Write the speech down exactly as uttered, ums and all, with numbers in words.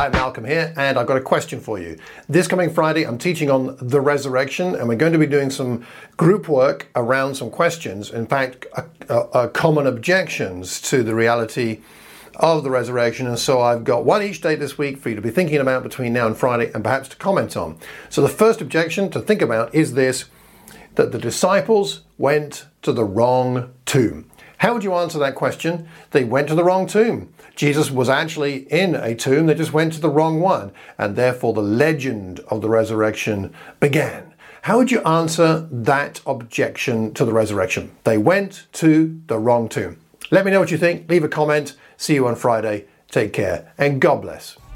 Hi, Malcolm here, and I've got a question for you. This coming Friday, I'm teaching on the resurrection, and we're going to be doing some group work around some questions. In fact, uh, uh, common objections to the reality of the resurrection. And so I've got one each day this week for you to be thinking about between now and Friday, and perhaps to comment on. So the first objection to think about is this, that the disciples went to the wrong tomb. How would you answer that question? They went to the wrong tomb. Jesus was actually in a tomb, they just went to the wrong one, and therefore the legend of the resurrection began. How would you answer that objection to the resurrection? They went to the wrong tomb. Let me know what you think. Leave a comment. See you on Friday. Take care, and God bless.